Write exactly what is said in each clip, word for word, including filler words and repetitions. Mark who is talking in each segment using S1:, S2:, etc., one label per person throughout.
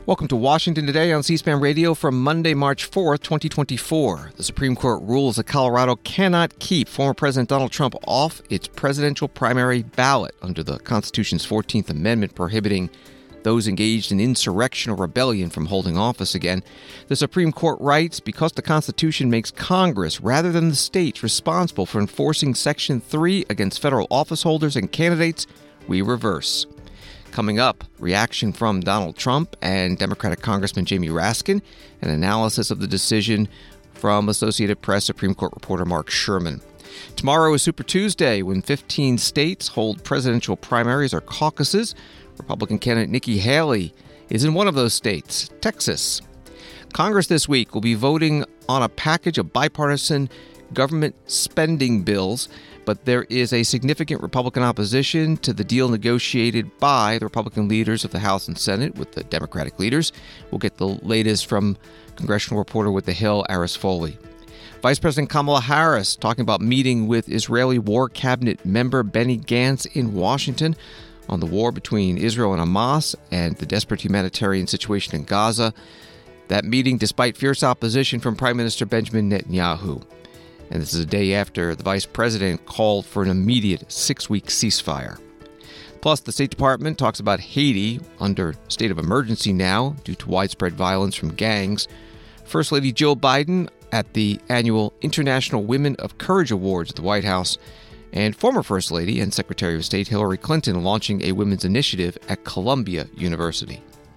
S1: Welcome to Washington Today on C-SPAN Radio from Monday, March fourth, twenty twenty-four. The Supreme Court rules that Colorado cannot keep former President Donald Trump off its presidential primary ballot under the Constitution's fourteenth Amendment prohibiting those engaged in insurrection or rebellion from holding office again. The Supreme Court writes, because the Constitution makes Congress, rather than the states, responsible for enforcing Section three against federal office holders and candidates, we reverse. Coming up, reaction from Donald Trump and Democratic Congressman Jamie Raskin, an analysis of the decision from Associated Press Supreme Court reporter Mark Sherman. Tomorrow is Super Tuesday, when fifteen states hold presidential primaries or caucuses. Republican candidate Nikki Haley is in one of those states, Texas. Congress this week will be voting on a package of bipartisan government spending bills, but there is a significant Republican opposition to the deal negotiated by the Republican leaders of the House and Senate with the Democratic leaders. We'll get the latest from congressional reporter with The Hill, Aris Foley. Vice President Kamala Harris talking about meeting with Israeli War Cabinet member Benny Gantz in Washington on the war between Israel and Hamas and the desperate humanitarian situation in Gaza. That meeting despite fierce opposition from Prime Minister Benjamin Netanyahu. And this is a day after the vice president called for an immediate six-week ceasefire. Plus, the State Department talks about Haiti under state of emergency now due to widespread violence from gangs. First Lady Jill Biden at the annual International Women of Courage Awards at the White House. And former First Lady and Secretary of State Hillary Clinton launching a women's initiative at Columbia University.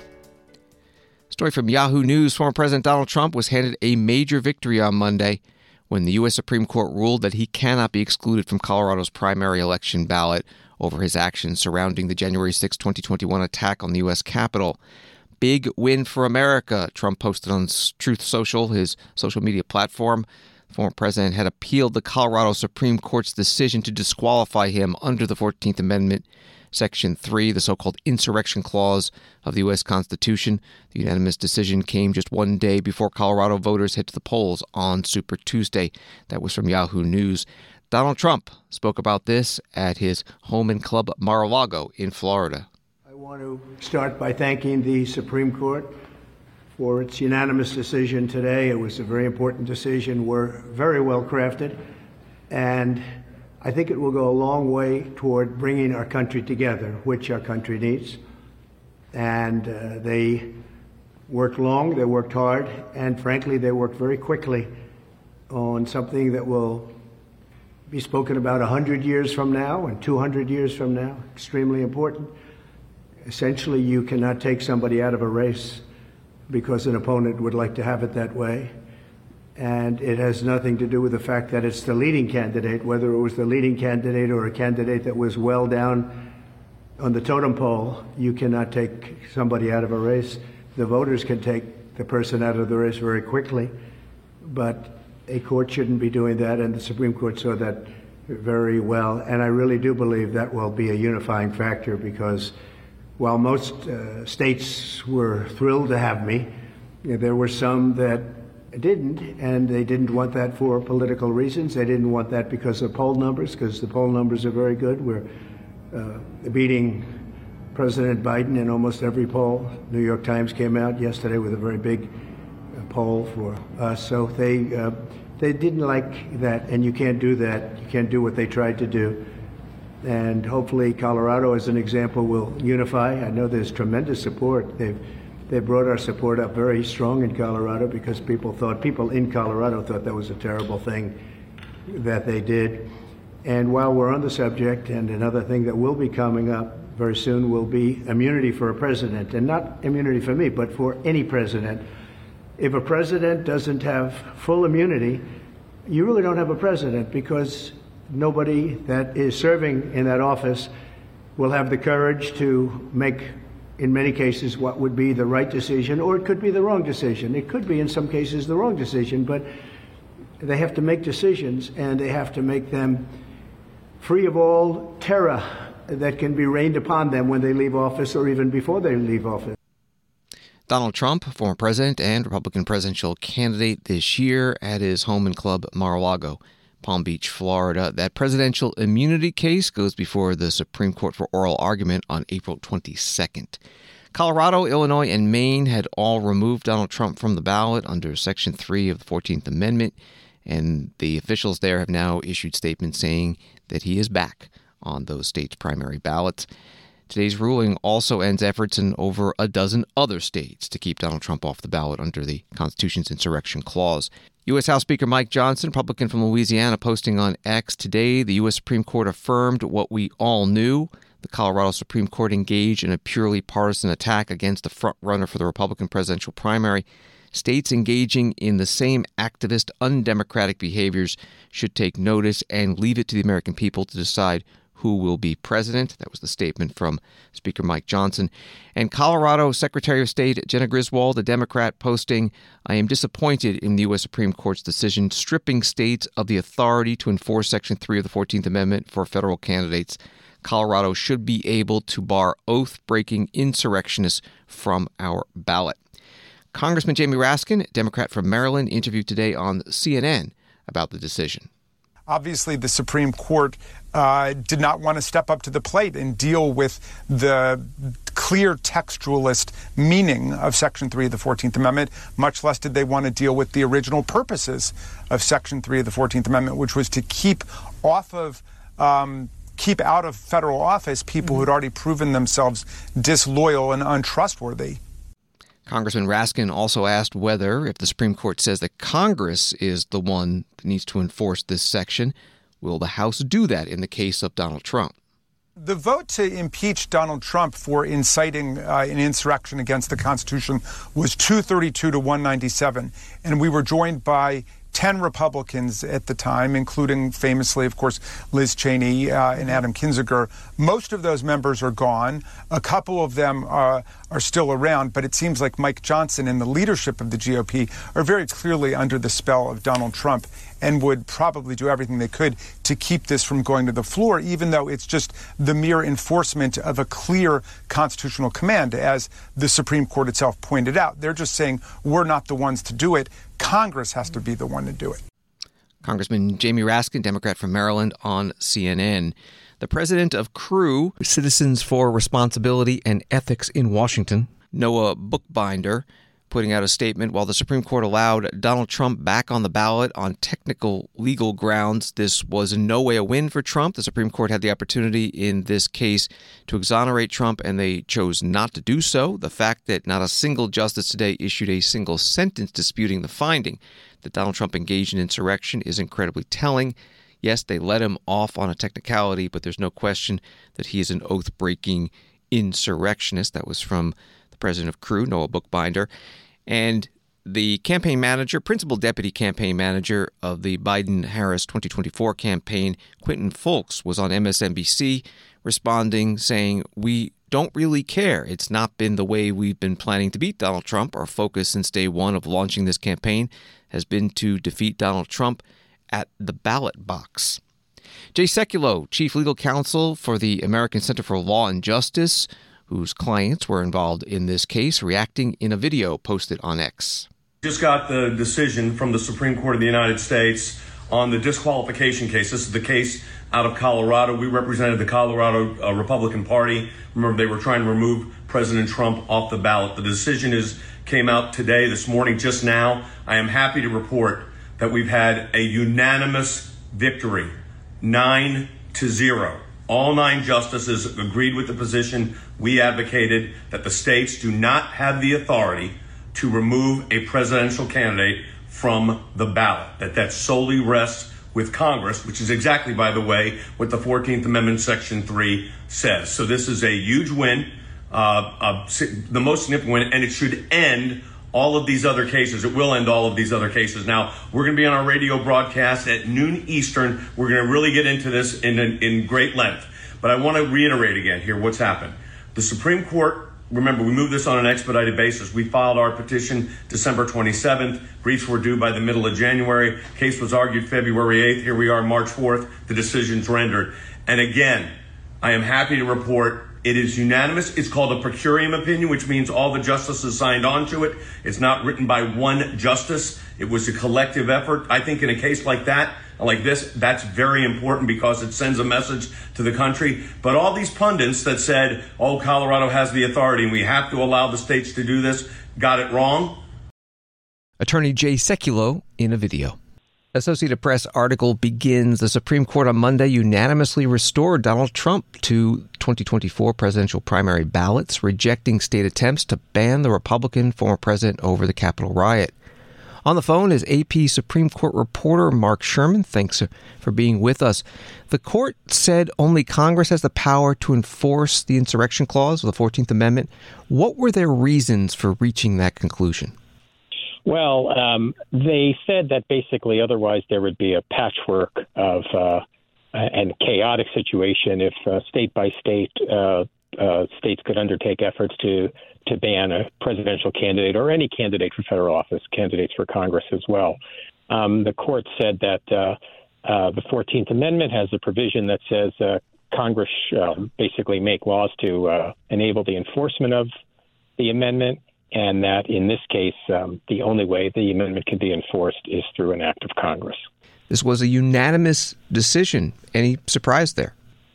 S1: Story from Yahoo News. Former President Donald Trump was handed a major victory on Monday when the U S Supreme Court ruled that he cannot be excluded from Colorado's primary election ballot over his actions surrounding the January sixth, twenty twenty-one attack on the U S Capitol. Big win for America, Trump posted on Truth Social, his social media platform. The former president had appealed the Colorado Supreme Court's decision to disqualify him under the fourteenth Amendment, Section three, the so-called insurrection clause of the U S Constitution. The unanimous decision came just one day before Colorado voters head to the polls on Super Tuesday. That was from Yahoo News. Donald Trump spoke about this at his home and club Mar-a-Lago in Florida.
S2: I want to start by thanking the Supreme Court for its unanimous decision today. It was a very important decision. We're very well crafted, and I think it will go a long way toward bringing our country together, which our country needs. And uh, they worked long, they worked hard, and frankly, they worked very quickly on something that will be spoken about one hundred years from now and two hundred years from now. Extremely important. Essentially, you cannot take somebody out of a race because an opponent would like to have it that way. And it has nothing to do with the fact that it's the leading candidate, whether it was the leading candidate or a candidate that was well down on the totem pole. You cannot take somebody out of a race. The voters can take the person out of the race very quickly, but a court shouldn't be doing that, and the Supreme Court saw that very well. And I really do believe that will be a unifying factor, because while most uh, states were thrilled to have me, there were some that didn't, and they didn't want that for political reasons. They didn't want that because of poll numbers, because the poll numbers are very good. We're uh, beating President Biden in almost every poll. New York Times came out yesterday with a very big uh, poll for us. So they uh, they didn't like that, and you can't do that. You can't do what they tried to do. And hopefully Colorado, as an example, will unify. I know there's tremendous support. They've They brought our support up very strong in Colorado because people thought, people in Colorado thought that was a terrible thing that they did. And while we're on the subject, and another thing that will be coming up very soon will be immunity for a president. And not immunity for me, but for any president. If a president doesn't have full immunity, you really don't have a president, because nobody that is serving in that office will have the courage to make, in many cases, what would be the right decision, or it could be the wrong decision. It could be, in some cases, the wrong decision, but they have to make decisions, and they have to make them free of all terror that can be rained upon them when they leave office or even before they leave office.
S1: Donald Trump, former president and Republican presidential candidate this year, at his home and club Mar-a-Lago, Palm Beach, Florida. That presidential immunity case goes before the Supreme Court for oral argument on April twenty-second. Colorado, Illinois, and Maine had all removed Donald Trump from the ballot under Section three of the fourteenth Amendment, and the officials there have now issued statements saying that he is back on those states' primary ballots. Today's ruling also ends efforts in over a dozen other states to keep Donald Trump off the ballot under the Constitution's insurrection clause. U S House Speaker Mike Johnson, Republican from Louisiana, posting on X today, the U S Supreme Court affirmed what we all knew. The Colorado Supreme Court engaged in a purely partisan attack against the frontrunner for the Republican presidential primary. States engaging in the same activist, undemocratic behaviors should take notice and leave it to the American people to decide who will be president. That was the statement from Speaker Mike Johnson. And Colorado Secretary of State Jena Griswold, a Democrat, posting, I am disappointed in the U S Supreme Court's decision stripping states of the authority to enforce Section three of the fourteenth Amendment for federal candidates. Colorado should be able to bar oath-breaking insurrectionists from our ballot. Congressman Jamie Raskin, Democrat from Maryland, interviewed today on C N N about the decision.
S3: Obviously, the Supreme Court uh, did not want to step up to the plate and deal with the clear textualist meaning of Section three of the fourteenth Amendment, much less did they want to deal with the original purposes of Section three of the fourteenth Amendment, which was to keep off of um, keep out of federal office people mm-hmm. who had already proven themselves disloyal and untrustworthy.
S1: Congressman Raskin also asked whether, if the Supreme Court says that Congress is the one that needs to enforce this section, will the House do that in the case of Donald Trump?
S3: The vote to impeach Donald Trump for inciting uh, an insurrection against the Constitution was two thirty-two to one ninety-seven, and we were joined by ten Republicans at the time, including famously, of course, Liz Cheney uh, and Adam Kinzinger. Most of those members are gone. A couple of them uh, are still around, but it seems like Mike Johnson and the leadership of the G O P are very clearly under the spell of Donald Trump and would probably do everything they could to keep this from going to the floor, even though it's just the mere enforcement of a clear constitutional command, as the Supreme Court itself pointed out. They're just saying, we're not the ones to do it. Congress has to be the one to do it.
S1: Congressman Jamie Raskin, Democrat from Maryland, on C N N. The president of C R U, Citizens for Responsibility and Ethics in Washington, Noah Bookbinder, putting out a statement. While the Supreme Court allowed Donald Trump back on the ballot on technical legal grounds, this was in no way a win for Trump. The Supreme Court had the opportunity in this case to exonerate Trump, and they chose not to do so. The fact that not a single justice today issued a single sentence disputing the finding that Donald Trump engaged in insurrection is incredibly telling. Yes, they let him off on a technicality, but there's no question that he is an oath-breaking insurrectionist. That was from the president of C R U, Noah Bookbinder. And the campaign manager, principal deputy campaign manager of the Biden-Harris twenty twenty-four campaign, Quentin Fulks, was on M S N B C responding, saying, we don't really care. It's not been the way we've been planning to beat Donald Trump. Our focus since day one of launching this campaign has been to defeat Donald Trump at the ballot box. Jay Sekulow, chief legal counsel for the American Center for Law and Justice, whose clients were involved in this case, reacting in a video posted on X.
S4: Just got the decision from the Supreme Court of the United States on the disqualification case. This is the case out of Colorado. We represented the Colorado uh, Republican Party. Remember, they were trying to remove President Trump off the ballot. The decision is came out today, this morning, just now. I am happy to report that we've had a unanimous victory, nine to zero. All nine justices agreed with the position we advocated, that the states do not have the authority to remove a presidential candidate from the ballot, that that solely rests with Congress, which is exactly, by the way, what the fourteenth Amendment, Section three says. So this is a huge win, uh, uh, the most significant win, and it should end all of these other cases. It will end all of these other cases. Now, we're going to be on our radio broadcast at noon Eastern. We're going to really get into this in, in, in great length. But I want to reiterate again here what's happened. The Supreme Court, remember, we moved this on an expedited basis. We filed our petition December twenty-seventh. Briefs were due by the middle of January. Case was argued February eighth. Here we are, March fourth. The decision's rendered. And again, I am happy to report it is unanimous. It's called a per curiam opinion, which means all the justices signed on to it. It's not written by one justice. It was a collective effort. I think in a case like that, like this, that's very important because it sends a message to the country. But all these pundits that said, oh, Colorado has the authority and we have to allow the states to do this, got it wrong.
S1: Attorney Jay Sekulow in a video. Associated Press article begins, the Supreme Court on Monday unanimously restored Donald Trump to twenty twenty-four presidential primary ballots, rejecting state attempts to ban the Republican former president over the Capitol riot. On the phone is A P Supreme Court reporter Mark Sherman. Thanks for being with us. The court said only Congress has the power to enforce the insurrection clause of the fourteenth Amendment. What were their reasons for reaching that conclusion?
S5: Well, um, they said that basically otherwise there would be a patchwork of uh, and chaotic situation if uh, state by state uh, uh, states could undertake efforts to to ban a presidential candidate or any candidate for federal office, candidates for Congress as well. Um, the court said that uh, uh, the fourteenth Amendment has a provision that says uh, Congress uh, basically make laws to uh, enable the enforcement of the amendment, and that in this case, um, the only way the amendment can be enforced is through an act of Congress.
S1: This was a unanimous decision. Any surprise there?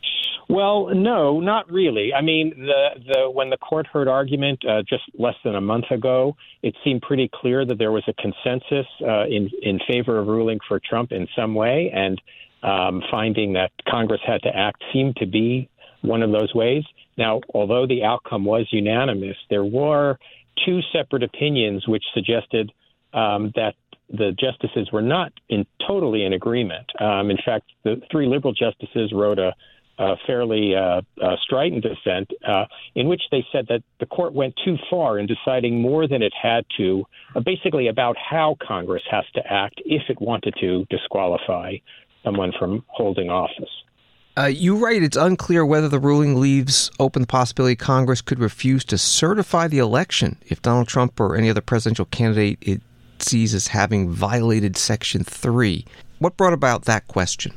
S5: Well, no, not really. I mean, the, the when the court heard argument uh, just less than a month ago, it seemed pretty clear that there was a consensus uh, in, in favor of ruling for Trump in some way, and um, finding that Congress had to act seemed to be one of those ways. Now, although the outcome was unanimous, there were two separate opinions which suggested um, that the justices were not in totally in agreement. Um, in fact, the three liberal justices wrote a, a fairly uh, uh, strident dissent uh, in which they said that the court went too far in deciding more than it had to, uh, basically about how Congress has to act if it wanted to disqualify someone from holding office.
S1: Uh, you write it's unclear whether the ruling leaves open the possibility Congress could refuse to certify the election if Donald Trump or any other presidential candidate it sees as having violated Section three. What brought about that question?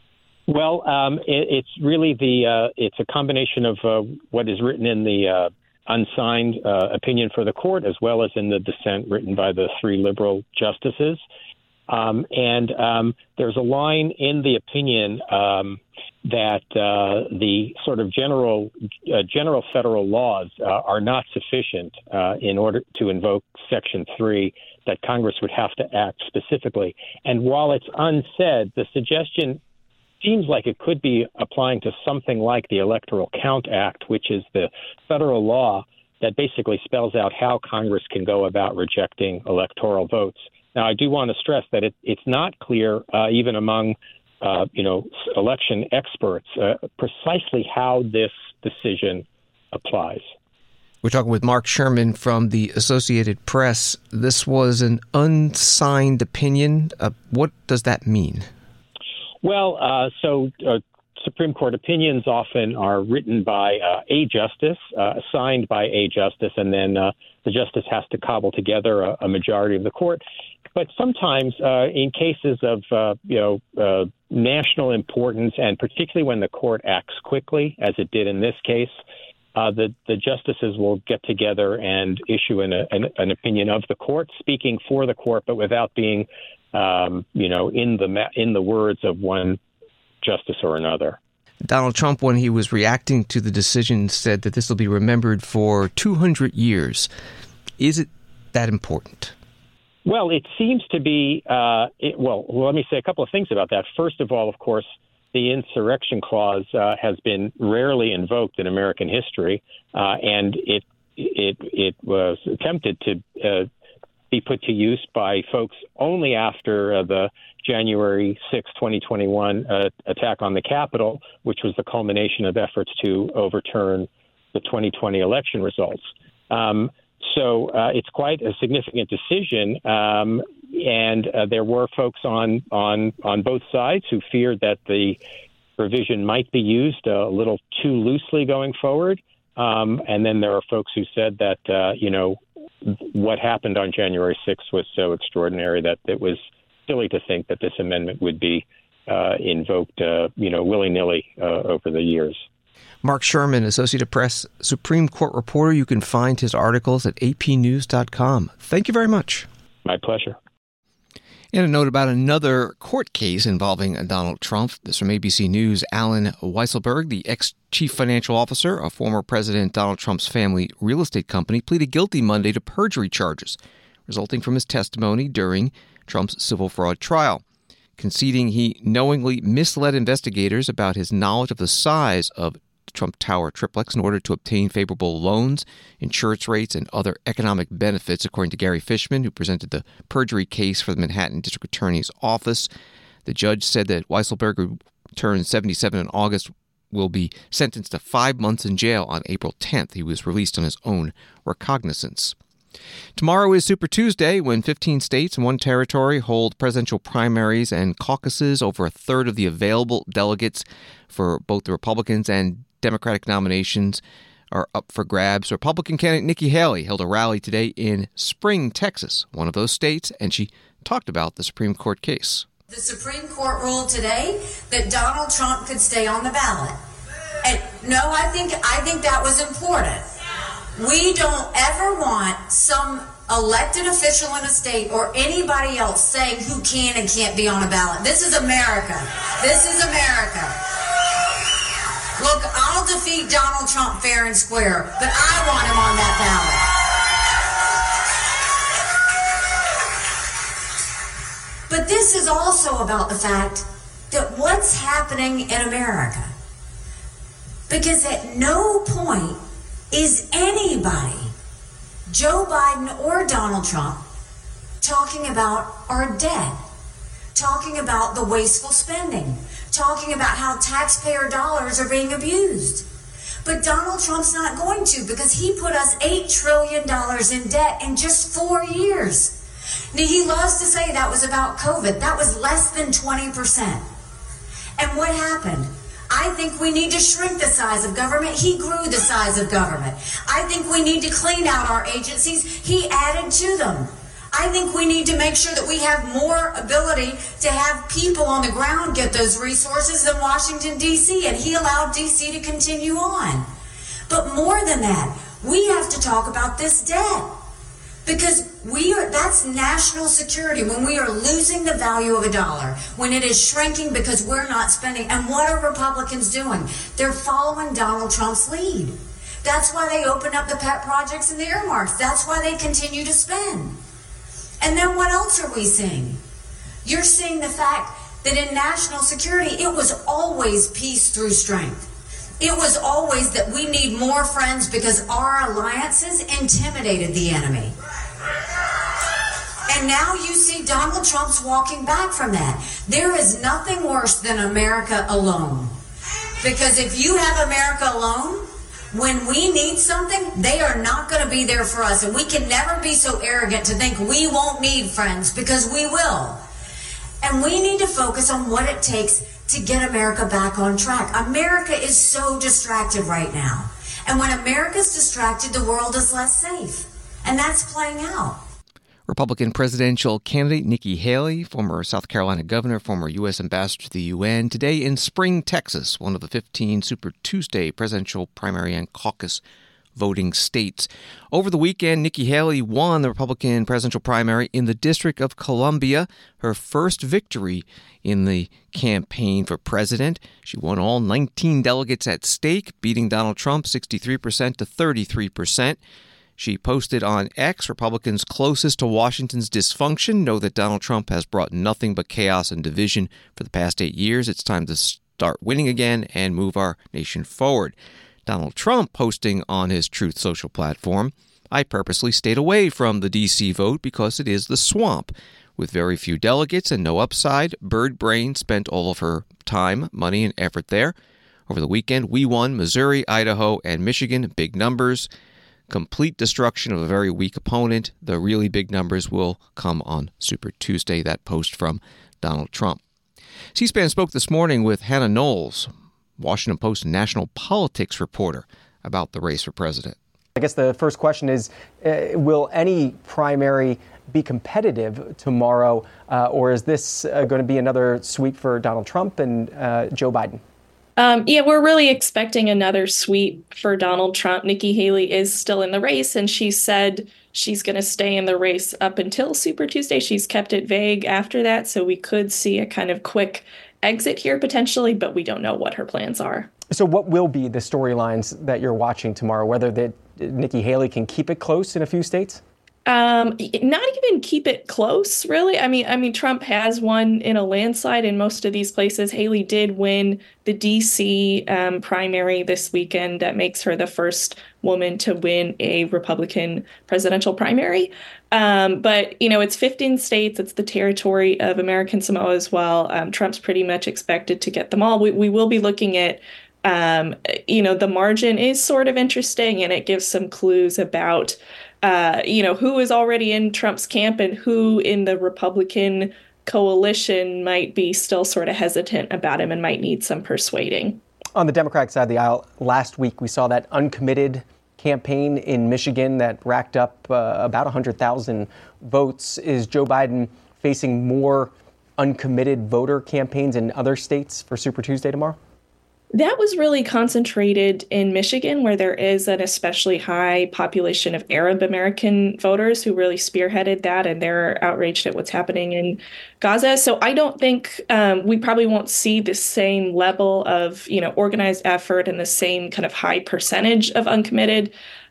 S5: Well, um, it, it's really the uh, it's a combination of uh, what is written in the uh, unsigned uh, opinion for the court as well as in the dissent written by the three liberal justices. Um, and um, there's a line in the opinion um, that uh, the sort of general uh, general federal laws uh, are not sufficient uh, in order to invoke Section three, that Congress would have to act specifically. And while it's unsaid, the suggestion seems like it could be applying to something like the Electoral Count Act, which is the federal law that basically spells out how Congress can go about rejecting electoral votes. Now, I do want to stress that it, it's not clear, uh, even among, uh, you know, election experts, uh, precisely how this decision applies.
S1: We're talking with Mark Sherman from the Associated Press. This was an unsigned opinion. Uh, what does that mean?
S5: Well, uh, so uh, Supreme Court opinions often are written by uh, a justice, uh, signed by a justice, and then uh, the justice has to cobble together a, a majority of the court. But sometimes uh, in cases of, uh, you know, uh, national importance, and particularly when the court acts quickly, as it did in this case, uh, the, the justices will get together and issue an, an, an opinion of the court, speaking for the court, but without being, um, you know, in the in the words of one justice or another.
S1: Donald Trump, when he was reacting to the decision, said that this will be remembered for two hundred years. Is it that important?
S5: Well, it seems to be, uh, it, well, let me say a couple of things about that. First of all, of course, the insurrection clause uh, has been rarely invoked in American history, uh, and it it it was attempted to uh, be put to use by folks only after uh, the January sixth, twenty twenty-one uh, attack on the Capitol, which was the culmination of efforts to overturn the twenty twenty election results. Um, So uh, it's quite a significant decision, um, and uh, there were folks on, on on both sides who feared that the provision might be used a little too loosely going forward. Um, and then there are folks who said that, uh, you know, what happened on January sixth was so extraordinary that it was silly to think that this amendment would be uh, invoked, uh, you know, willy-nilly uh, over the years.
S1: Mark Sherman, Associated Press Supreme Court reporter. You can find his articles at a p news dot com. Thank you very much.
S5: My pleasure.
S1: And a note about another court case involving Donald Trump. This from A B C News. Alan Weisselberg, the ex-chief financial officer of former President Donald Trump's family real estate company, pleaded guilty Monday to perjury charges resulting from his testimony during Trump's civil fraud trial, conceding he knowingly misled investigators about his knowledge of the size of Trump Tower triplex in order to obtain favorable loans, insurance rates, and other economic benefits, according to Gary Fishman, who presented the perjury case for the Manhattan District Attorney's Office. The judge said that Weisselberg, who turned seventy-seven in August, will be sentenced to five months in jail on April tenth. He was released on his own recognizance. Tomorrow is Super Tuesday, when fifteen states and one territory hold presidential primaries and caucuses. Over a third of the available delegates for both the Republicans and Democratic nominations are up for grabs. Republican candidate Nikki Haley held a rally today in Spring, Texas, one of those states, and she talked about the Supreme Court case.
S6: The Supreme Court ruled today that Donald Trump could stay on the ballot. And no, I think I think that was important. We don't ever want some elected official in a state or anybody else saying who can and can't be on a ballot. This is America. This is America. Look, I'll defeat Donald Trump fair and square, but I want him on that ballot. But this is also about the fact that what's happening in America. Because at no point is anybody, Joe Biden or Donald Trump, talking about our debt, talking about the wasteful spending, talking about how taxpayer dollars are being abused. But Donald Trump's not going to, because he put us eight trillion dollars in debt in just four years. Now, he loves to say that was about COVID. That was less than twenty percent. And what happened? I think we need to shrink the size of government. He grew the size of government. I think we need to clean out our agencies. He added to them. I think we need to make sure that we have more ability to have people on the ground get those resources than Washington, D C, and he allowed D C to continue on. But more than that, we have to talk about this debt. Because we are, that's national security, when we are losing the value of a dollar, when it is shrinking because we're not spending. And what are Republicans doing? They're following Donald Trump's lead. That's why they opened up the pet projects and the earmarks. That's why they continue to spend. And then what else are we seeing? You're seeing the fact that in national security, it was always peace through strength. It was always that we need more friends because our alliances intimidated the enemy. And now you see Donald Trump's walking back from that. There is nothing worse than America alone. Because if you have America alone, when we need something, they are not going to be there for us. And we can never be so arrogant to think we won't need friends, because we will. And we need to focus on what it takes to get America back on track. America is so distracted right now. And when America's distracted, the world is less safe. And that's playing out.
S1: Republican presidential candidate Nikki Haley, former South Carolina governor, former U S ambassador to the U N, today in Spring, Texas, one of the fifteen Super Tuesday presidential primary and caucus voting states. Over the weekend, Nikki Haley won the Republican presidential primary in the District of Columbia, her first victory in the campaign for president. She won all nineteen delegates at stake, beating Donald Trump sixty-three percent to thirty-three percent. She posted on X, Republicans closest to Washington's dysfunction know that Donald Trump has brought nothing but chaos and division for the past eight years. It's time to start winning again and move our nation forward. Donald Trump posting on his Truth Social platform, I purposely stayed away from the D C vote because it is the swamp. With very few delegates and no upside, Bird Brain spent all of her time, money, and effort there. Over the weekend, we won Missouri, Idaho, and Michigan, big numbers. Complete destruction of a very weak opponent. The really big numbers will come on Super Tuesday, that post from Donald Trump. C-SPAN spoke this morning with Hannah Knowles, Washington Post national politics reporter, about the race for president.
S7: I guess the first question is, uh, will any primary be competitive tomorrow, uh, or is this uh, going to be another sweep for Donald Trump and uh, Joe Biden?
S8: Um, yeah, we're really expecting another sweep for Donald Trump. Nikki Haley is still in the race, and she said she's going to stay in the race up until Super Tuesday. She's kept it vague after that, so we could see a kind of quick exit here potentially, but we don't know what her plans are.
S7: So what will be the storylines that you're watching tomorrow, whether that Nikki Haley can keep it close in a few states?
S8: Um, not even keep it close, really. I mean, I mean, Trump has won in a landslide in most of these places. Haley did win the D C um, primary this weekend. That makes her the first woman to win a Republican presidential primary. Um, but, you know, it's fifteen states. It's the territory of American Samoa as well. Um, Trump's pretty much expected to get them all. We, we will be looking at Um, you know, the margin is sort of interesting, and it gives some clues about, uh, you know, who is already in Trump's camp and who in the Republican coalition might be still sort of hesitant about him and might need some persuading.
S7: On the Democratic side of the aisle, last week we saw that uncommitted campaign in Michigan that racked up uh, about one hundred thousand votes. Is Joe Biden facing more uncommitted voter campaigns in other states for Super Tuesday tomorrow?
S8: That was really concentrated in Michigan, where there is an especially high population of Arab American voters who really spearheaded that, and they're outraged at what's happening in Gaza. So I don't think um, we probably won't see the same level of, you know, organized effort and the same kind of high percentage of uncommitted.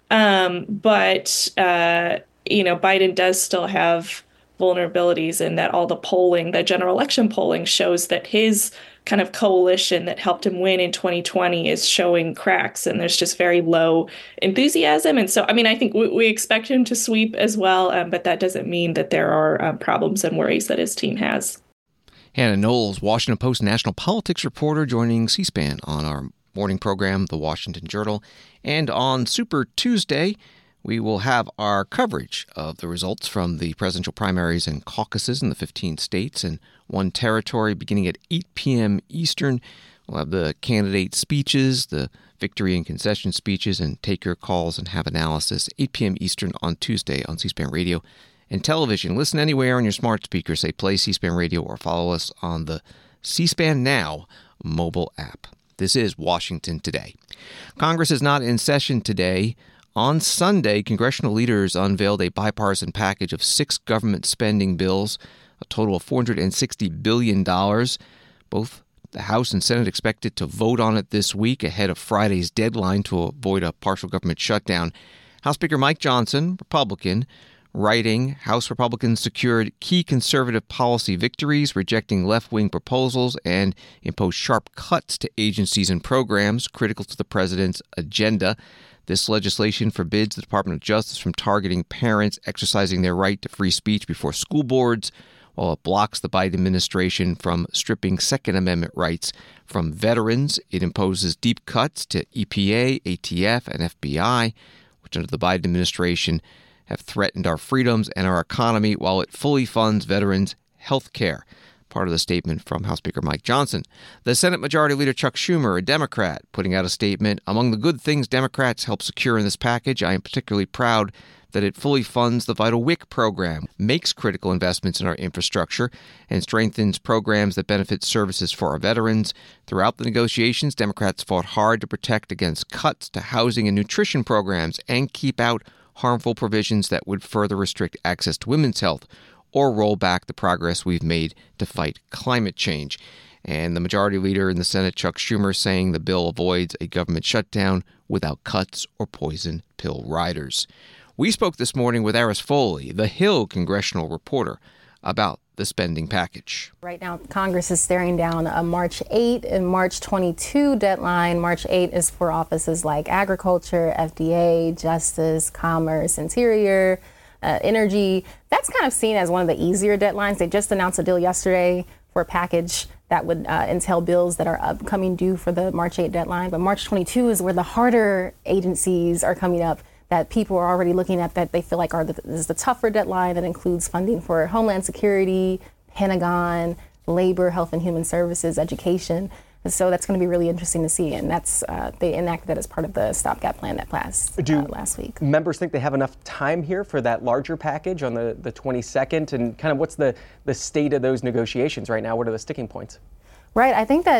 S8: Um, but, uh, you know, Biden does still have vulnerabilities in that all the polling, the general election polling, shows that his kind of coalition that helped him win in twenty twenty is showing cracks, and there's just very low enthusiasm. And so, I mean, I think we, we expect him to sweep as well, um, but that doesn't mean that there are um, problems and worries that his team has.
S1: Hannah Knowles, Washington Post national politics reporter, joining C-SPAN on our morning program, The Washington Journal. And on Super Tuesday, we will have our coverage of the results from the presidential primaries and caucuses in the fifteen states and one territory beginning at eight p.m. Eastern. We'll have the candidate speeches, the victory and concession speeches, and take your calls and have analysis, eight p.m. Eastern on Tuesday on C-SPAN Radio and television. Listen anywhere on your smart speaker. Say play C-SPAN Radio or follow us on the C-SPAN Now mobile app. This is Washington Today. Congress is not in session today. On Sunday, congressional leaders unveiled a bipartisan package of six government spending bills, a total of four hundred sixty billion dollars. Both the House and Senate expected to vote on it this week ahead of Friday's deadline to avoid a partial government shutdown. House Speaker Mike Johnson, Republican, writing, House Republicans secured key conservative policy victories, rejecting left-wing proposals, and imposed sharp cuts to agencies and programs critical to the president's agenda. This legislation forbids the Department of Justice from targeting parents exercising their right to free speech before school boards, while it blocks the Biden administration from stripping Second Amendment rights from veterans. It imposes deep cuts to E P A, A T F, and F B I, which under the Biden administration have threatened our freedoms and our economy, while it fully funds veterans' health care. Part of the statement from House Speaker Mike Johnson. The Senate Majority Leader Chuck Schumer, a Democrat, putting out a statement. Among the good things Democrats helped secure in this package, I am particularly proud that it fully funds the Vital W I C program, makes critical investments in our infrastructure, and strengthens programs that benefit services for our veterans. Throughout the negotiations, Democrats fought hard to protect against cuts to housing and nutrition programs and keep out harmful provisions that would further restrict access to women's health or roll back the progress we've made to fight climate change. And the Majority Leader in the Senate, Chuck Schumer, saying the bill avoids a government shutdown without cuts or poison pill riders. We spoke this morning with Aris Foley, the Hill congressional reporter, about the spending package.
S9: Right now, Congress is staring down a March eighth and March twenty-second deadline. March eighth is for offices like Agriculture, F D A, Justice, Commerce, Interior, uh, Energy. That's kind of seen as one of the easier deadlines. They just announced a deal yesterday for a package that would uh, entail bills that are upcoming due for the March eighth deadline. But March twenty-second is where the harder agencies are coming up that people are already looking at that they feel like are the, is the tougher deadline that includes funding for Homeland Security, Pentagon, Labor, Health and Human Services, Education. And so that's going to be really interesting to see. And that's uh, they enacted that as part of the stopgap plan that passed uh, last week.
S7: Members think they have enough time here for that larger package on the, the twenty-second? And kind of what's the, the state of those negotiations right now? What are the sticking points?
S9: Right. I think that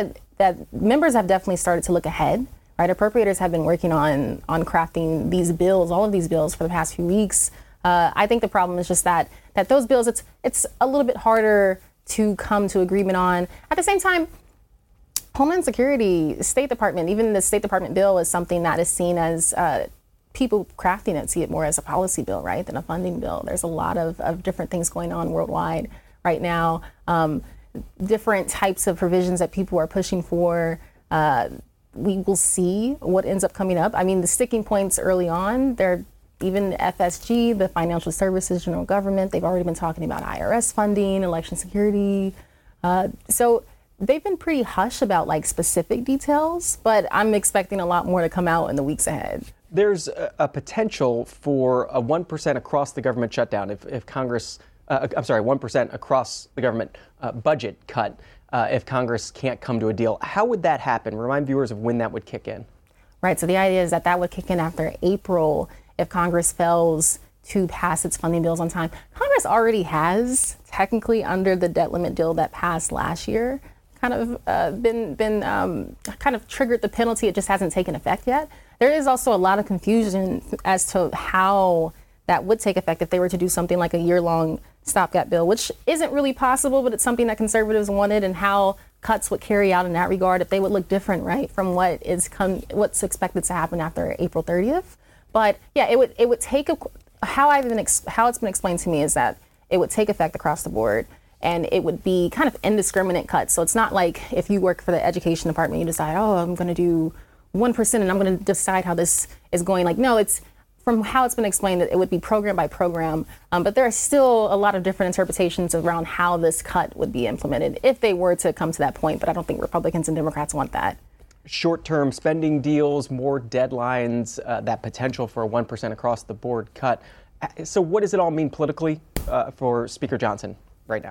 S9: that members have definitely started to look ahead. Right, appropriators have been working on on crafting these bills, all of these bills, for the past few weeks. Uh, I think the problem is just that that those bills, it's it's a little bit harder to come to agreement on. At the same time, Homeland Security, State Department, even the State Department bill is something that is seen as uh, people crafting it see it more as a policy bill, right, than a funding bill. There's a lot of, of different things going on worldwide right now, um, different types of provisions that people are pushing for. Uh, we will see what ends up coming up. I mean, the sticking points early on, they're even F S G, the Financial Services General Government, they've already been talking about I R S funding, election security. Uh, so they've been pretty hush about like specific details, but I'm expecting a lot more to come out in the weeks ahead.
S7: There's a, a potential for a one percent across the government shutdown if, if Congress, uh, I'm sorry, one percent across the government uh, budget cut uh, if Congress can't come to a deal. How would that happen? Remind viewers of when that would kick in.
S9: Right, so the idea is that that would kick in after April if Congress fails to pass its funding bills on time. Congress already has, technically under the debt limit deal that passed last year, kind of uh, been been um, kind of triggered the penalty. It just hasn't taken effect yet. There is also a lot of confusion as to how that would take effect if they were to do something like a year-long stopgap bill, which isn't really possible, but it's something that conservatives wanted, and how cuts would carry out in that regard if they would look different, right, from what is come, what's expected to happen after April thirtieth. But yeah, it would it would take a, how I've been ex, how it's been explained to me is that it would take effect across the board. And it would be kind of indiscriminate cuts. So it's not like if you work for the education department, you decide, oh, I'm going to do one percent and I'm going to decide how this is going. Like, no, it's from how it's been explained that it would be program by program. Um, but there are still a lot of different interpretations around how this cut would be implemented if they were to come to that point. But I don't think Republicans and Democrats want that.
S7: Short-term spending deals, more deadlines, uh, that potential for a one percent across the board cut. So what does it all mean politically uh, for Speaker Johnson right now?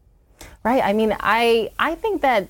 S9: Right. I mean, I I think that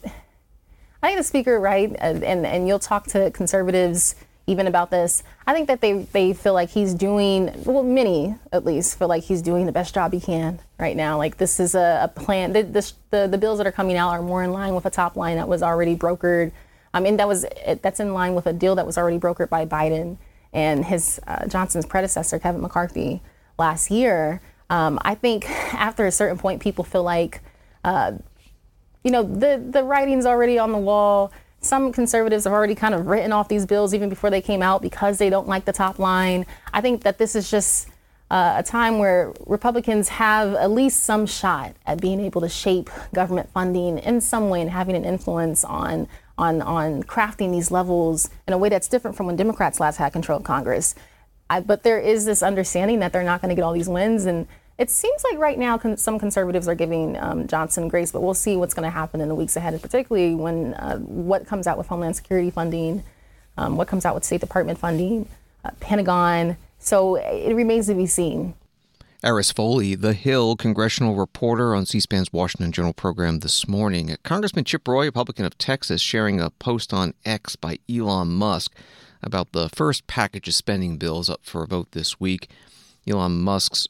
S9: I think the speaker, right, and and you'll talk to conservatives even about this. I think that they they feel like he's doing, well, many at least feel like he's doing the best job he can right now. Like this is a, a plan. The, the the the bills that are coming out are more in line with a top line that was already brokered. I mean, that was that's in line with a deal that was already brokered by Biden and his uh, Johnson's predecessor, Kevin McCarthy, last year. Um, I think after a certain point, people feel like, uh, you know, the, the writing's already on the wall. Some conservatives have already kind of written off these bills even before they came out because they don't like the top line. I think that this is just uh, a time where Republicans have at least some shot at being able to shape government funding in some way and having an influence on on on crafting these levels in a way that's different from when Democrats last had control of Congress. I, but there is this understanding that they're not going to get all these wins. And it seems like right now con- some conservatives are giving um, Johnson grace, but we'll see what's going to happen in the weeks ahead, and particularly when uh, what comes out with Homeland Security funding, um, what comes out with State Department funding, uh, Pentagon. So it remains to be seen.
S1: Eris Foley, The Hill congressional reporter on C-SPAN's Washington Journal program this morning. Congressman Chip Roy, Republican of Texas, sharing a post on X by Elon Musk about the first package of spending bills up for a vote this week. Elon Musk's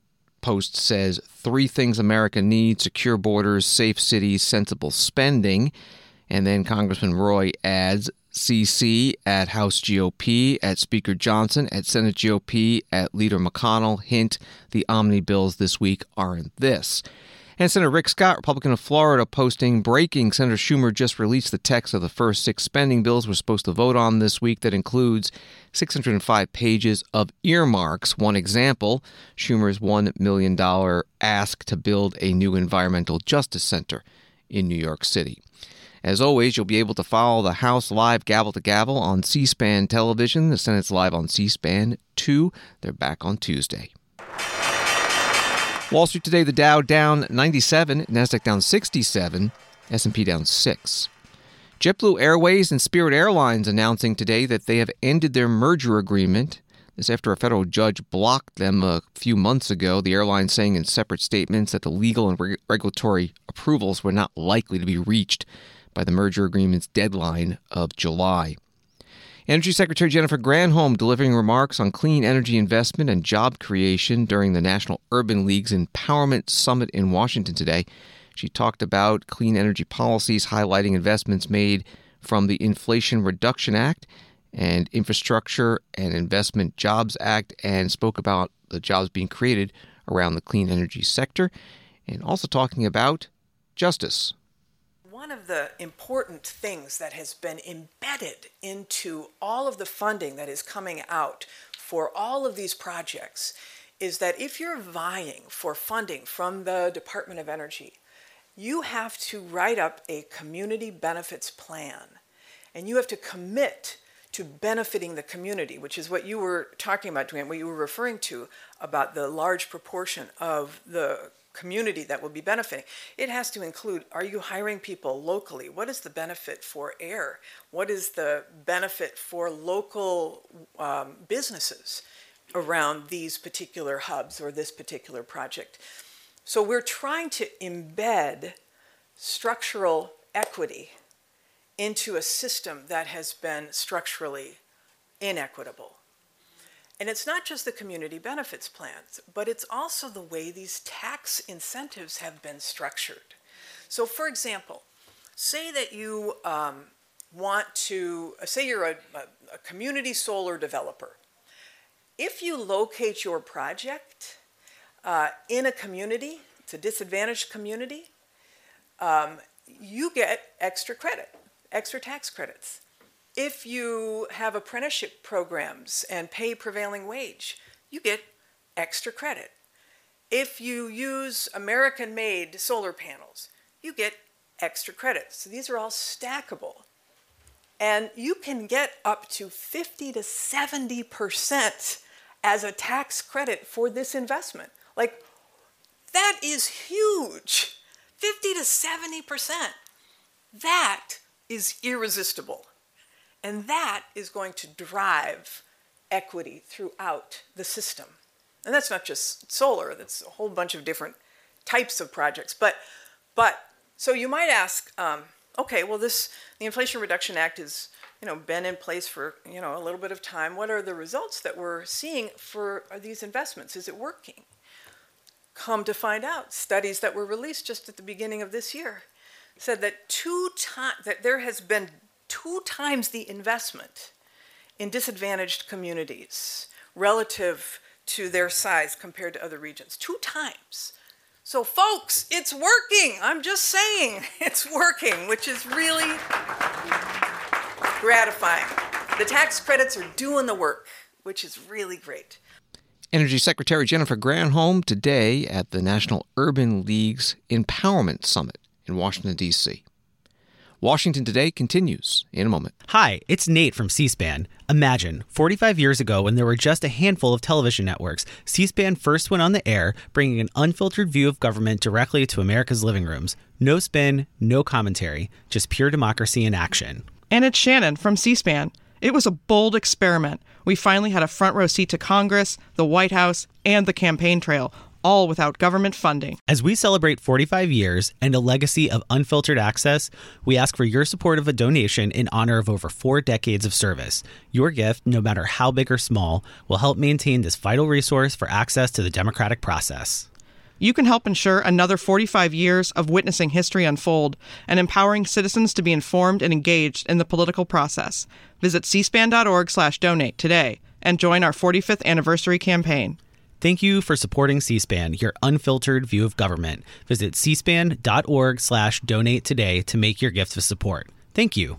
S1: post says three things America needs: secure borders, safe cities, sensible spending. And then Congressman Roy adds, C C at House G O P, at Speaker Johnson, at Senate G O P, at Leader McConnell. Hint, the omni bills this week aren't this. And Senator Rick Scott, Republican of Florida, posting, breaking, Senator Schumer just released the text of the first six spending bills we're supposed to vote on this week. That includes six hundred five pages of earmarks. One example, Schumer's one million dollars ask to build a new environmental justice center in New York City. As always, you'll be able to follow the House live gavel to gavel on C-SPAN television. The Senate's live on C-SPAN two. They're back on Tuesday. Wall Street today, the Dow down ninety-seven, NASDAQ down sixty-seven, S and P down six. JetBlue Airways and Spirit Airlines announcing today that they have ended their merger agreement. This after a federal judge blocked them a few months ago. The airline saying in separate statements that the legal and reg- regulatory approvals were not likely to be reached by the merger agreement's deadline of July. Energy Secretary Jennifer Granholm delivering remarks on clean energy investment and job creation during the National Urban League's Empowerment Summit in Washington today. She talked about clean energy policies, highlighting investments made from the Inflation Reduction Act and Infrastructure and Investment Jobs Act, and spoke about the jobs being created around the clean energy sector, and also talking about justice.
S10: One of the important things that has been embedded into all of the funding that is coming out for all of these projects is that if you're vying for funding from the Department of Energy, you have to write up a community benefits plan, and you have to commit to benefiting the community, which is what you were talking about, Duane, what you were referring to about the large proportion of the community that will be benefiting. It has to include, are you hiring people locally? What is the benefit for air? What is the benefit for local um, businesses around these particular hubs or this particular project? So we're trying to embed structural equity into a system that has been structurally inequitable. And it's not just the community benefits plans, but it's also the way these tax incentives have been structured. So for example, say that you um, want to, say you're a, a, a community solar developer. If you locate your project uh, in a community, it's a disadvantaged community, um, you get extra credit. Extra tax credits. If you have apprenticeship programs and pay prevailing wage, you get extra credit. If you use American-made solar panels, you get extra credit. So these are all stackable. And you can get up to fifty to seventy percent as a tax credit for this investment. Like, that is huge. fifty to seventy percent. That is irresistible. And that is going to drive equity throughout the system. And that's not just solar, that's a whole bunch of different types of projects. But, but so you might ask, um, okay, well, this the Inflation Reduction Act has, you know, been in place for, you know, a little bit of time. What are the results that we're seeing for these investments? Is it working? Come to find out, studies that were released just at the beginning of this year said that two times that there has been two times the investment in disadvantaged communities relative to their size compared to other regions. Two times. So folks, it's working. I'm just saying, it's working, which is really gratifying. The tax credits are doing the work, which is really great.
S1: Energy Secretary Jennifer Granholm today at the National Urban League's Empowerment Summit in Washington, D C Washington Today continues in a moment.
S11: Hi, it's Nate from C-SPAN. Imagine, forty-five years ago when there were just a handful of television networks, C-SPAN first went on the air, bringing an unfiltered view of government directly to America's living rooms. No spin, no commentary, just pure democracy in action.
S12: And it's Shannon from C-SPAN. It was a bold experiment. We finally had a front row seat to Congress, the White House, and the campaign trail, all without government funding.
S11: As we celebrate forty-five years and a legacy of unfiltered access, we ask for your support of a donation in honor of over four decades of service. Your gift, no matter how big or small, will help maintain this vital resource for access to the democratic process.
S12: You can help ensure another forty-five years of witnessing history unfold and empowering citizens to be informed and engaged in the political process. Visit c span dot org slash donate today and join our forty-fifth anniversary campaign.
S11: Thank you for supporting C-SPAN, your unfiltered view of government. Visit c span dot org slash donate today to make your gift of support. Thank you.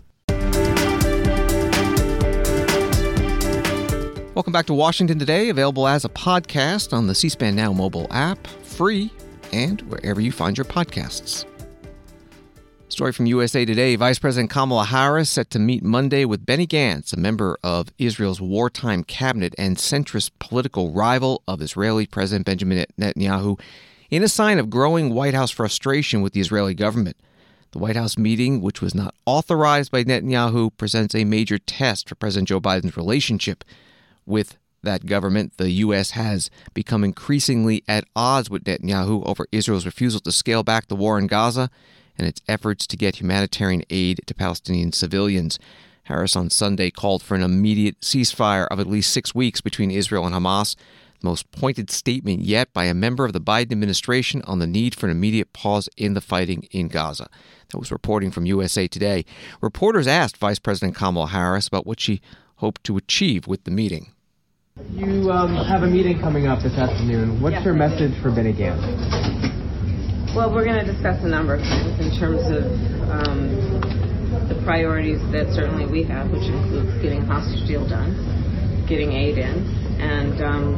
S1: Welcome back to Washington Today, available as a podcast on the C-SPAN Now mobile app, free, and wherever you find your podcasts. Story from U S A Today, Vice President Kamala Harris set to meet Monday with Benny Gantz, a member of Israel's wartime cabinet and centrist political rival of Israeli President Benjamin Netanyahu, in a sign of growing White House frustration with the Israeli government. The White House meeting, which was not authorized by Netanyahu, presents a major test for President Joe Biden's relationship with that government. The U S has become increasingly at odds with Netanyahu over Israel's refusal to scale back the war in Gaza and its efforts to get humanitarian aid to Palestinian civilians. Harris on Sunday called for an immediate ceasefire of at least six weeks between Israel and Hamas. the most pointed statement yet by a member of the Biden administration on the need for an immediate pause in the fighting in Gaza. That was reporting from U S A Today. Reporters asked Vice President Kamala Harris about what she hoped to achieve with the meeting.
S13: You um, have a meeting coming up this afternoon. What's
S14: yes,
S13: your message for Benny Gantz?
S14: Well, we're going to discuss a number of things in terms of um, the priorities that certainly we have, which includes getting a hostage deal done, getting aid in, and um,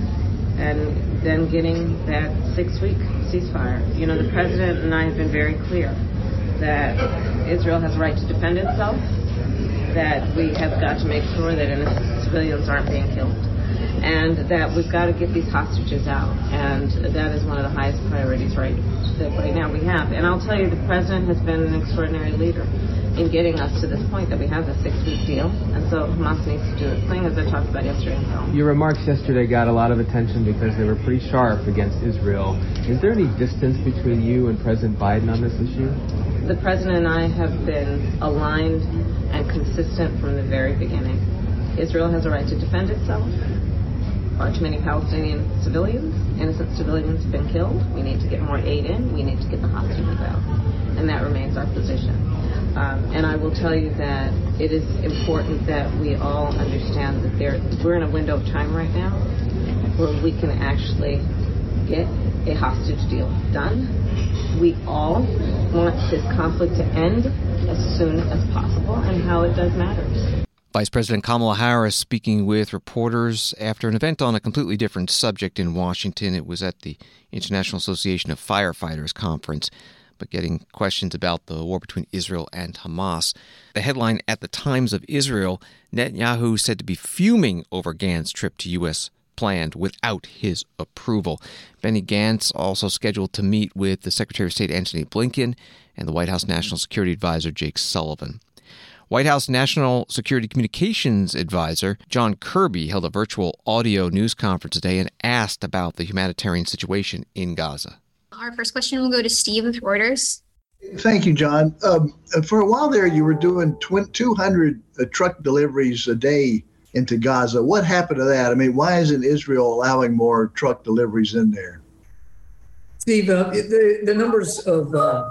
S14: and then getting that six-week ceasefire. You know, the president and I have been very clear that Israel has a right to defend itself, that we have got to make sure that innocent civilians aren't being killed, and that we've got to get these hostages out. And that is one of the highest priorities right, that right now we have. And I'll tell you, the president has been an extraordinary leader in getting us to this point that we have the six-week deal. And so Hamas needs to do its thing, as I talked about yesterday.
S13: Your remarks yesterday got a lot of attention because they were pretty sharp against Israel. Is there any distance between you and President Biden on this issue?
S14: The president and I have been aligned and consistent from the very beginning. Israel has a right to defend itself. Far too many Palestinian civilians, innocent civilians have been killed. We need to get more aid in. We need to get the hostages out. And that remains our position. Um, and I will tell you that it is important that we all understand that there, we're in a window of time right now where we can actually get a hostage deal done. We all want this conflict to end as soon as possible, and how it does matters.
S1: Vice President Kamala Harris speaking with reporters after an event on a completely different subject in Washington. It was at the International Association of Firefighters conference, but getting questions about the war between Israel and Hamas. The headline at the Times of Israel, Netanyahu said to be fuming over Gantz's trip to U S planned without his approval. Benny Gantz also scheduled to meet with the Secretary of State Antony Blinken and the White House National Security Advisor Jake Sullivan. White House National Security Communications Advisor John Kirby held a virtual audio news conference today and asked about the humanitarian situation in Gaza.
S15: Our first question will go to Steve with Reuters.
S16: Thank you, John. Um, for a while there, you were doing two hundred uh, truck deliveries a day into Gaza. What happened to that? I mean, why isn't Israel allowing more truck deliveries in there?
S17: Steve, uh, the, the numbers of uh,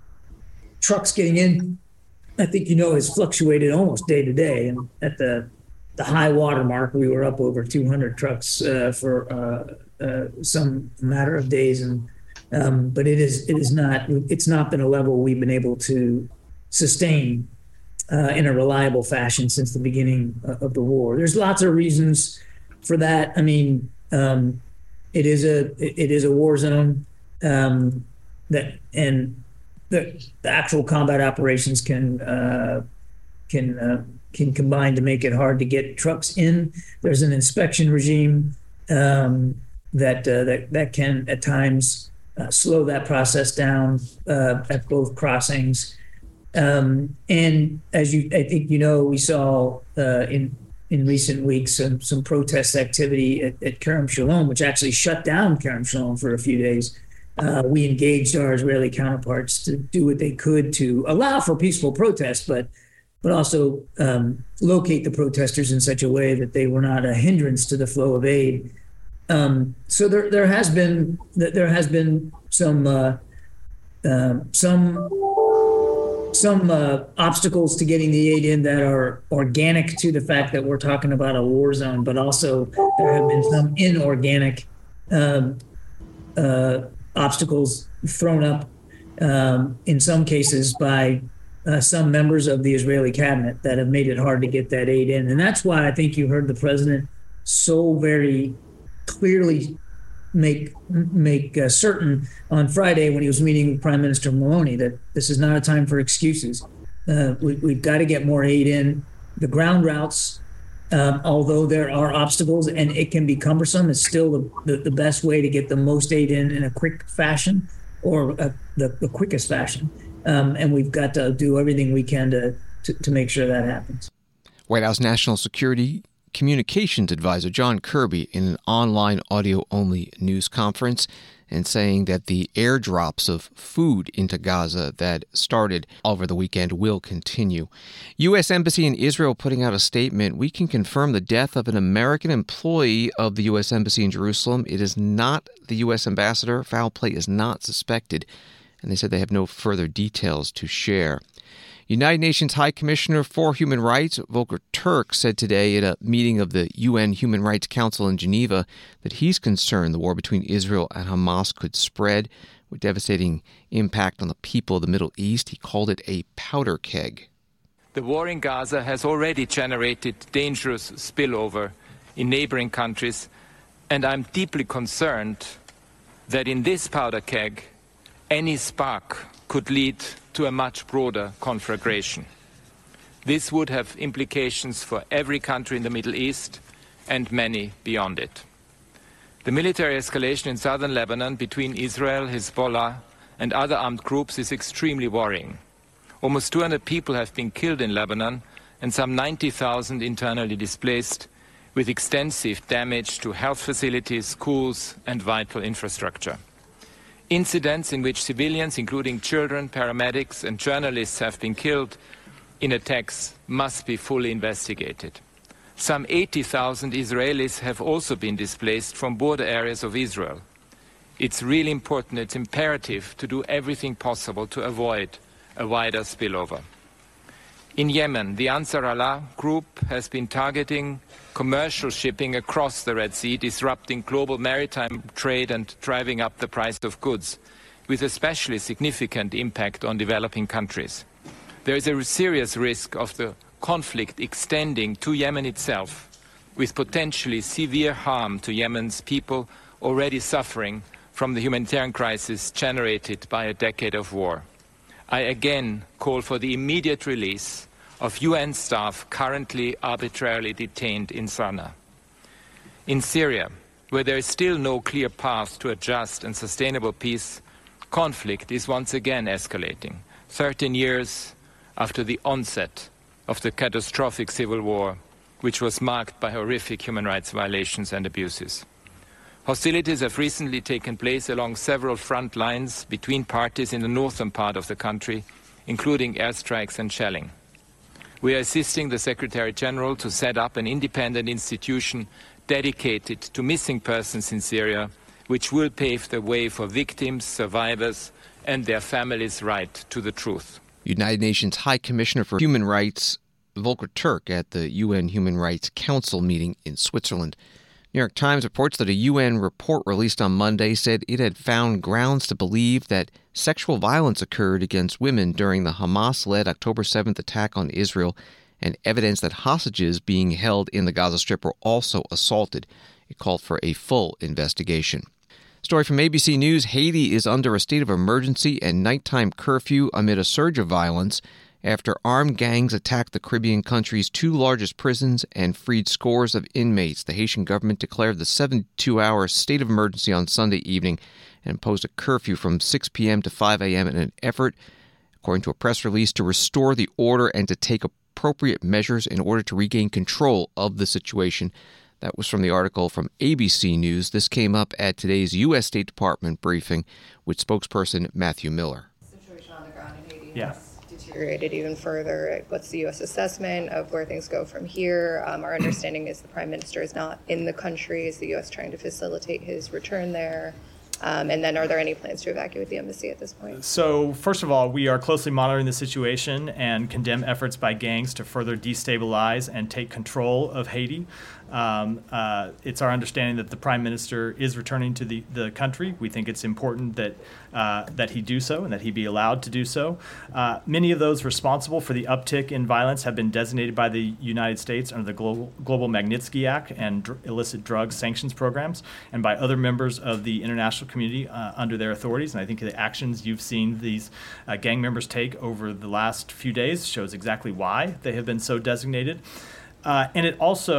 S17: trucks getting in, I think you know, has fluctuated almost day to day. And at the the high water mark, we were up over two hundred trucks uh, for uh, uh, some matter of days. And um, but it is it is not it's not been a level we've been able to sustain uh, in a reliable fashion since the beginning of the war. There's lots of reasons for that. I mean, um, it is a it is a war zone um, that and. The, the actual combat operations can uh, can uh, can combine to make it hard to get trucks in. There's an inspection regime um, that uh, that that can at times uh, slow that process down uh, at both crossings. Um, and as you, I think you know, we saw uh, in in recent weeks some some protest activity at, at Kerem Shalom, which actually shut down Kerem Shalom for a few days. Uh, we engaged our Israeli counterparts to do what they could to allow for peaceful protest, but but also um, locate the protesters in such a way that they were not a hindrance to the flow of aid. Um, so there there has been there has been some uh, uh, some some uh, obstacles to getting the aid in that are organic to the fact that we're talking about a war zone, but also there have been some inorganic um, uh, obstacles thrown up um, in some cases by uh, some members of the Israeli cabinet that have made it hard to get that aid in. And that's why I think you heard the president so very clearly make make uh, certain on Friday when he was meeting with Prime Minister Maloney that this is not a time for excuses. Uh, we, we've got to get more aid in. The ground routes, Um, although there are obstacles and it can be cumbersome, it's still the, the, the best way to get the most aid in in a quick fashion or uh, the, the quickest fashion. Um, and we've got to do everything we can to, to, to make sure that happens.
S1: White House National Security Communications Advisor John Kirby in an online audio-only news conference. and saying that the airdrops of food into Gaza that started over the weekend will continue. U S. Embassy in Israel putting out a statement. We can confirm the death of an American employee of the U S. Embassy in Jerusalem. It is not the U S. ambassador. Foul play is not suspected. And they said they have no further details to share. United Nations High Commissioner for Human Rights, Volker Turk, said today at a meeting of the U N Human Rights Council in Geneva that he's concerned the war between Israel and Hamas could spread with devastating impact on the people of the Middle East. He called it a powder keg.
S18: The war in Gaza has already generated dangerous spillover in neighboring countries, and I'm deeply concerned that in this powder keg, any spark could lead to a much broader conflagration. This would have implications for every country in the Middle East and many beyond it. The military escalation in southern Lebanon between Israel, Hezbollah, and other armed groups is extremely worrying. Almost two hundred people have been killed in Lebanon and some ninety thousand internally displaced, with extensive damage to health facilities, schools, and vital infrastructure. Incidents in which civilians, including children, paramedics, and journalists, have been killed in attacks must be fully investigated. Some eighty thousand Israelis have also been displaced from border areas of Israel. It's really important, it's imperative to do everything possible to avoid a wider spillover. In Yemen, the Ansar Allah group has been targeting commercial shipping across the Red Sea, disrupting global maritime trade and driving up the price of goods, with especially significant impact on developing countries. There is a serious risk of the conflict extending to Yemen itself, with potentially severe harm to Yemen's people already suffering from the humanitarian crisis generated by a decade of war. I again call for the immediate release of U N staff currently arbitrarily detained in Sana'a. In Syria, where there is still no clear path to a just and sustainable peace, conflict is once again escalating, thirteen years after the onset of the catastrophic civil war, which was marked by horrific human rights violations and abuses. Hostilities have recently taken place along several front lines between parties in the northern part of the country, including airstrikes and shelling. We are assisting the Secretary General to set up an independent institution dedicated to missing persons in Syria, which will pave the way for victims, survivors, and their families' right to the truth.
S1: United Nations High Commissioner for Human Rights, Volker Turk, at the U N Human Rights Council meeting in Switzerland. New York Times reports that a U N report released on Monday said it had found grounds to believe that sexual violence occurred against women during the Hamas-led October seventh attack on Israel, and evidence that hostages being held in the Gaza Strip were also assaulted. It called for a full investigation. Story from A B C News: Haiti is under a state of emergency and nighttime curfew amid a surge of violence after armed gangs attacked the Caribbean country's two largest prisons and freed scores of inmates. The Haitian government declared the seventy-two hour state of emergency on Sunday evening and imposed a curfew from six p.m. to five a.m. in an effort, according to a press release, to restore the order and to take appropriate measures in order to regain control of the situation. That was from the article from A B C News. This came up at today's U S. State Department briefing with spokesperson Matthew Miller.
S19: Situation on the ground in Haiti.
S20: Yeah.
S19: Deteriorated even further. What's the U S assessment of where things go from here? Um, our understanding is the Prime Minister is not in the country. Is the U S trying to facilitate his return there? Um, and then are there any plans to evacuate the embassy at this point?
S20: So first of all, we are closely monitoring the situation and condemn efforts by gangs to further destabilize and take control of Haiti. Um, uh, it's our understanding that the Prime Minister is returning to the, the country. We think it's important that uh, that he do so and that he be allowed to do so. Uh, many of those responsible for the uptick in violence have been designated by the United States under the Global, Global Magnitsky Act and dr- illicit drug sanctions programs, and by other members of the international community uh, under their authorities. And I think the actions you've seen these uh, gang members take over the last few days shows exactly why they have been so designated. Uh, and it also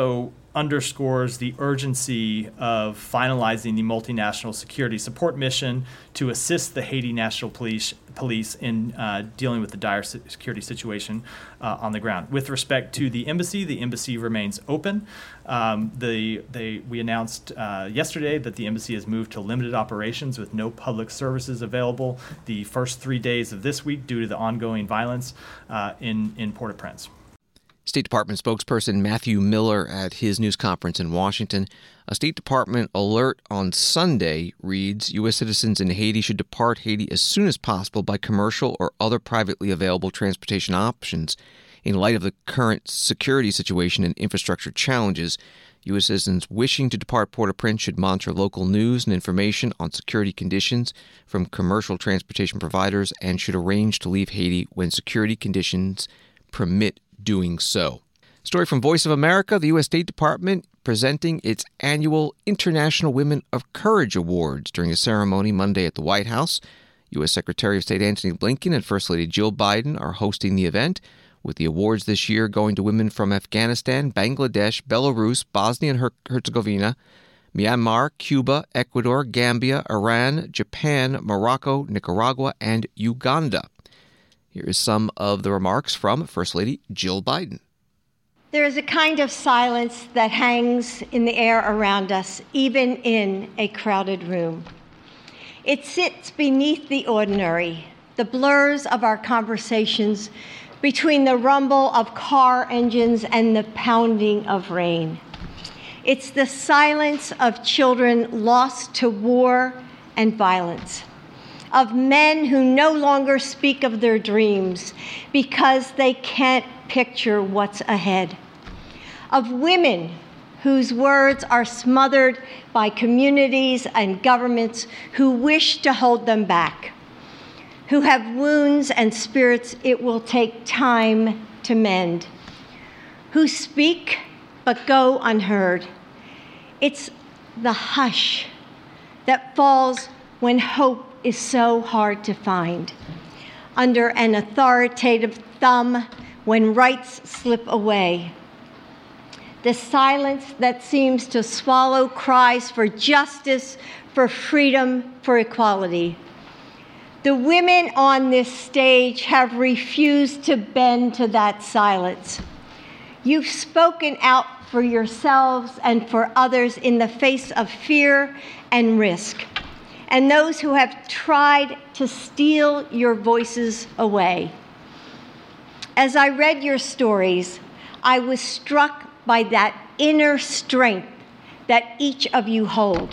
S20: underscores the urgency of finalizing the multinational security support mission to assist the Haiti National Police police in uh, dealing with the dire security situation uh, on the ground. With respect to the embassy, the embassy remains open. Um, the, they, we announced uh, yesterday that the embassy has moved to limited operations with no public services available the first three days of this week due to the ongoing violence uh, in, in Port-au-Prince.
S1: State Department spokesperson Matthew Miller at his news conference in Washington. A State Department alert on Sunday reads, U S citizens in Haiti should depart Haiti as soon as possible by commercial or other privately available transportation options. In light of the current security situation and infrastructure challenges, U S citizens wishing to depart Port-au-Prince should monitor local news and information on security conditions from commercial transportation providers and should arrange to leave Haiti when security conditions permit doing so. Story from Voice of America, the U S State Department presenting its annual International Women of Courage Awards during a ceremony Monday at the White House. U S Secretary of State Antony Blinken and First Lady Jill Biden are hosting the event, with the awards this year going to women from Afghanistan, Bangladesh, Belarus, Bosnia and Her- Herzegovina, Myanmar, Cuba, Ecuador, Gambia, Iran, Japan, Morocco, Nicaragua, and Uganda. Here is some of the remarks from First Lady Jill Biden.
S21: There is a kind of silence that hangs in the air around us, even in a crowded room. It sits beneath the ordinary, the blurs of our conversations between the rumble of car engines and the pounding of rain. It's the silence of children lost to war and violence, of men who no longer speak of their dreams because they can't picture what's ahead, of women whose words are smothered by communities and governments who wish to hold them back, who have wounds and spirits it will take time to mend, who speak but go unheard. It's the hush that falls when hope is so hard to find, under an authoritative thumb when rights slip away. The silence that seems to swallow cries for justice, for freedom, for equality. The women on this stage have refused to bend to that silence. You've spoken out for yourselves and for others in the face of fear and risk, and those who have tried to steal your voices away. As I read your stories, I was struck by that inner strength that each of you hold,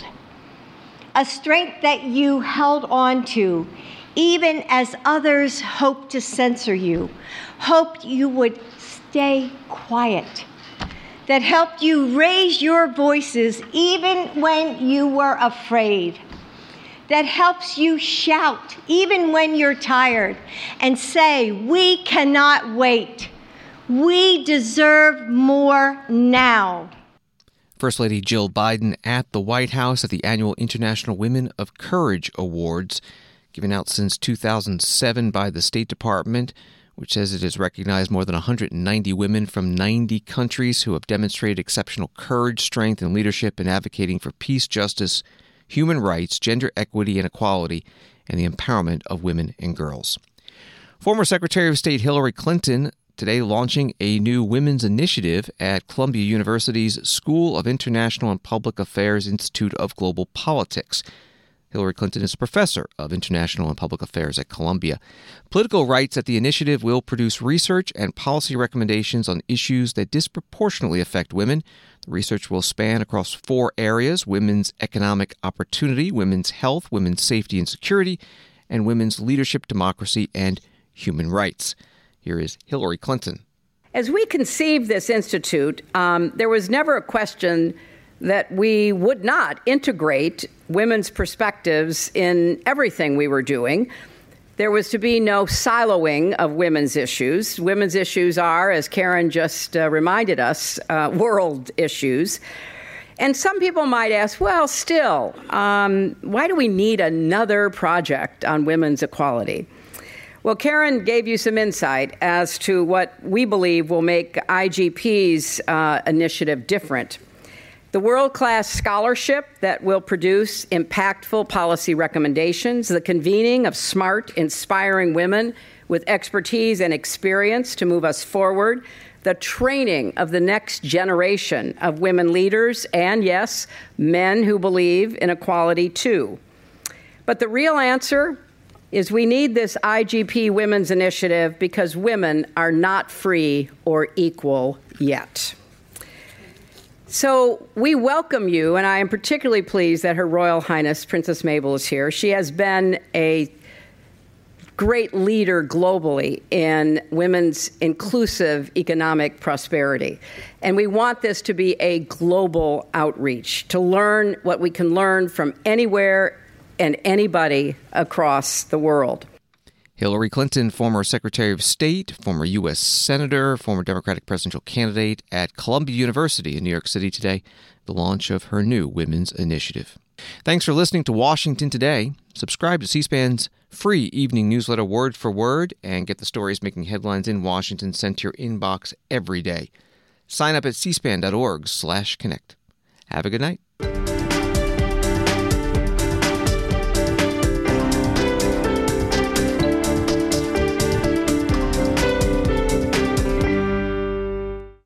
S21: a strength that you held on to even as others hoped to censor you, hoped you would stay quiet, that helped you raise your voices even when you were afraid, that helps you shout even when you're tired and say, we cannot wait. We deserve more now.
S1: First Lady Jill Biden at the White House at the annual International Women of Courage Awards, given out since two thousand seven by the State Department, which says it has recognized more than one hundred ninety women from ninety countries who have demonstrated exceptional courage, strength, and leadership in advocating for peace, justice, human rights, gender equity and equality, and the empowerment of women and girls. Former Secretary of State Hillary Clinton today launching a new women's initiative at Columbia University's School of International and Public Affairs Institute of Global Politics. Hillary Clinton is a professor of international and public affairs at Columbia. Politico writes that the initiative will produce research and policy recommendations on issues that disproportionately affect women. The research will span across four areas: women's economic opportunity, women's health, women's safety and security, and women's leadership, democracy, and human rights. Here is Hillary Clinton.
S22: As we conceived this institute, um, there was never a question that we would not integrate women's perspectives in everything we were doing. There was to be no siloing of women's issues. Women's issues are, as Karen just uh, reminded us, uh, world issues. And some people might ask, well, still, um, why do we need another project on women's equality? Well, Karen gave you some insight as to what we believe will make I G P's uh, initiative different. The world-class scholarship that will produce impactful policy recommendations, the convening of smart, inspiring women with expertise and experience to move us forward, the training of the next generation of women leaders, and yes, men who believe in equality too. But the real answer is we need this I G P Women's Initiative because women are not free or equal yet. So we welcome you, and I am particularly pleased that Her Royal Highness Princess Mabel is here. She has been a great leader globally in women's inclusive economic prosperity. And we want this to be a global outreach, to learn what we can learn from anywhere and anybody across the world.
S1: Hillary Clinton, former Secretary of State, former U S Senator, former Democratic presidential candidate at Columbia University in New York City today, the launch of her new Women's Initiative. Thanks for listening to Washington Today. Subscribe to C-SPAN's free evening newsletter word for word and get the stories making headlines in Washington sent to your inbox every day. Sign up at cspan dot org slash connect. Have a good night.